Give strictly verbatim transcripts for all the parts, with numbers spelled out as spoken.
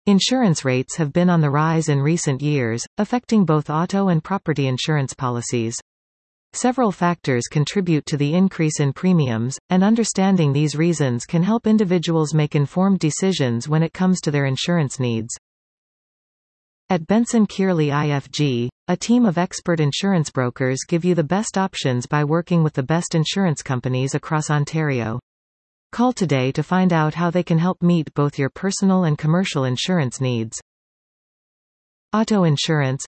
Insurance rates have been on the rise in recent years, affecting both auto and property insurance policies. Several factors contribute to the increase in premiums, and understanding these reasons can help individuals make informed decisions when it comes to their insurance needs. At Benson Kearley I F G, a team of expert insurance brokers give you the best options by working with the best insurance companies across Ontario. Call today to find out how they can help meet both your personal and commercial insurance needs. Auto insurance.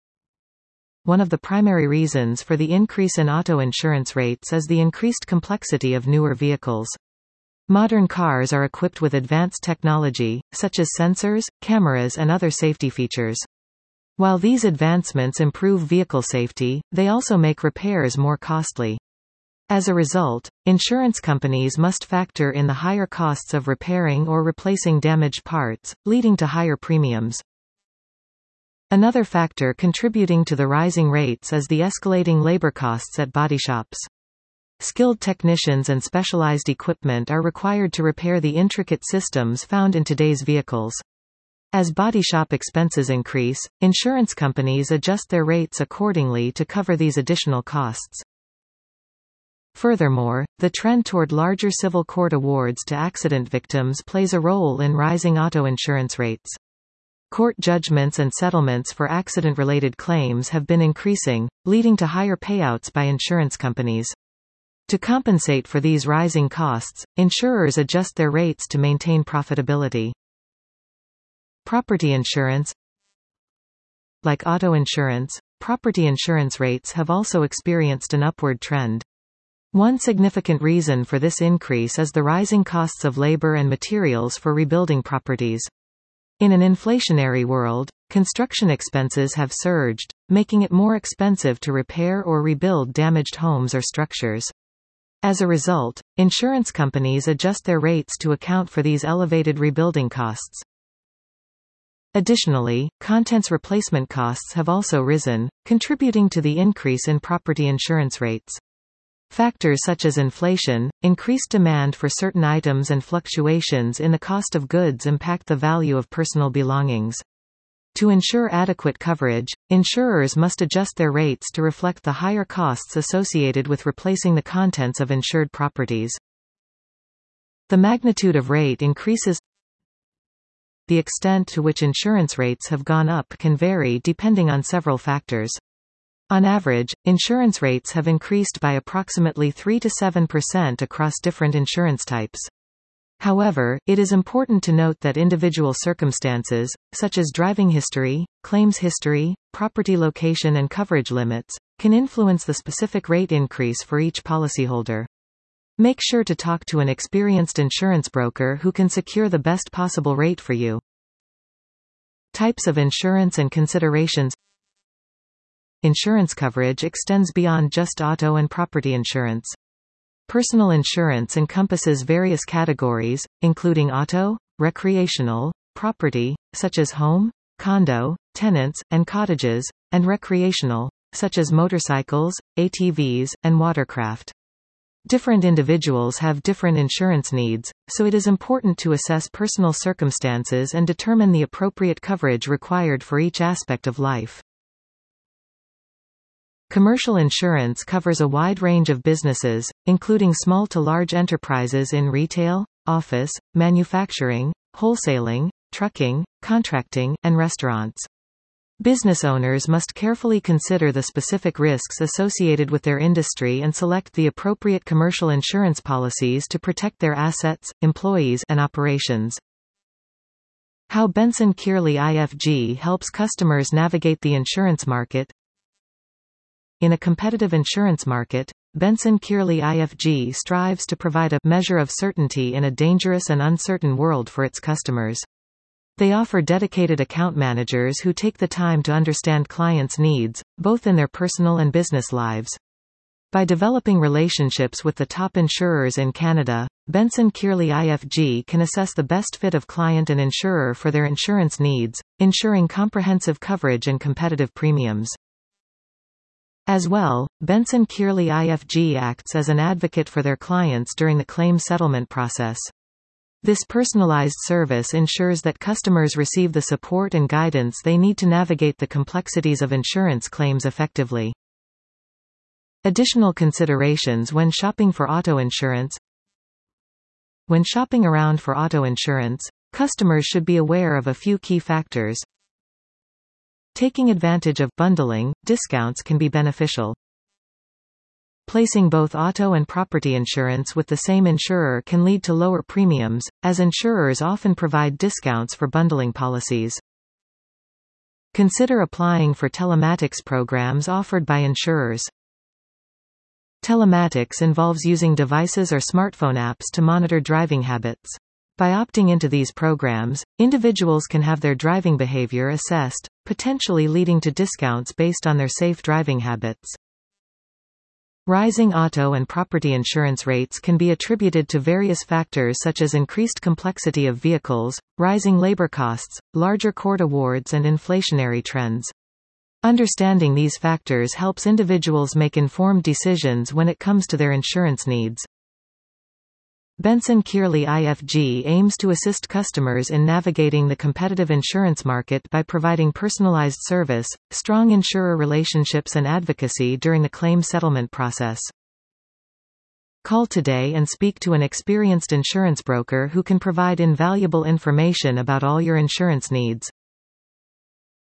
One of the primary reasons for the increase in auto insurance rates is the increased complexity of newer vehicles. Modern cars are equipped with advanced technology, such as sensors, cameras and other safety features. While these advancements improve vehicle safety, they also make repairs more costly. As a result, insurance companies must factor in the higher costs of repairing or replacing damaged parts, leading to higher premiums. Another factor contributing to the rising rates is the escalating labor costs at body shops. Skilled technicians and specialized equipment are required to repair the intricate systems found in today's vehicles. As body shop expenses increase, insurance companies adjust their rates accordingly to cover these additional costs. Furthermore, the trend toward larger civil court awards to accident victims plays a role in rising auto insurance rates. Court judgments and settlements for accident-related claims have been increasing, leading to higher payouts by insurance companies. To compensate for these rising costs, insurers adjust their rates to maintain profitability. Property insurance. Like auto insurance, property insurance rates have also experienced an upward trend. One significant reason for this increase is the rising costs of labor and materials for rebuilding properties. In an inflationary world, construction expenses have surged, making it more expensive to repair or rebuild damaged homes or structures. As a result, insurance companies adjust their rates to account for these elevated rebuilding costs. Additionally, contents replacement costs have also risen, contributing to the increase in property insurance rates. Factors such as inflation, increased demand for certain items and fluctuations in the cost of goods impact the value of personal belongings. To ensure adequate coverage, insurers must adjust their rates to reflect the higher costs associated with replacing the contents of insured properties. The magnitude of rate increases. The extent to which insurance rates have gone up can vary depending on several factors. On average, insurance rates have increased by approximately three to seven percent across different insurance types. However, it is important to note that individual circumstances, such as driving history, claims history, property location and coverage limits, can influence the specific rate increase for each policyholder. Make sure to talk to an experienced insurance broker who can secure the best possible rate for you. Types of insurance and considerations. Insurance coverage extends beyond just auto and property insurance. Personal insurance encompasses various categories, including auto, recreational, property, such as home, condo, tenants, and cottages, and recreational, such as motorcycles, A T Vs, and watercraft. Different individuals have different insurance needs, so it is important to assess personal circumstances and determine the appropriate coverage required for each aspect of life. Commercial insurance covers a wide range of businesses, including small to large enterprises in retail, office, manufacturing, wholesaling, trucking, contracting, and restaurants. Business owners must carefully consider the specific risks associated with their industry and select the appropriate commercial insurance policies to protect their assets, employees, and operations. How Benson Kearley I F G helps customers navigate the insurance market. In a competitive insurance market, Benson Kearley I F G strives to provide a measure of certainty in a dangerous and uncertain world for its customers. They offer dedicated account managers who take the time to understand clients' needs, both in their personal and business lives. By developing relationships with the top insurers in Canada, Benson Kearley I F G can assess the best fit of client and insurer for their insurance needs, ensuring comprehensive coverage and competitive premiums. As well, Benson Kearley I F G acts as an advocate for their clients during the claim settlement process. This personalized service ensures that customers receive the support and guidance they need to navigate the complexities of insurance claims effectively. Additional considerations when shopping for auto insurance. When shopping around for auto insurance, customers should be aware of a few key factors. Taking advantage of bundling discounts can be beneficial. Placing both auto and property insurance with the same insurer can lead to lower premiums, as insurers often provide discounts for bundling policies. Consider applying for telematics programs offered by insurers. Telematics involves using devices or smartphone apps to monitor driving habits. By opting into these programs, individuals can have their driving behavior assessed, potentially leading to discounts based on their safe driving habits. Rising auto and property insurance rates can be attributed to various factors such as increased complexity of vehicles, rising labor costs, larger court awards, and inflationary trends. Understanding these factors helps individuals make informed decisions when it comes to their insurance needs. Benson Kearley I F G aims to assist customers in navigating the competitive insurance market by providing personalized service, strong insurer relationships and advocacy during the claim settlement process. Call today and speak to an experienced insurance broker who can provide invaluable information about all your insurance needs.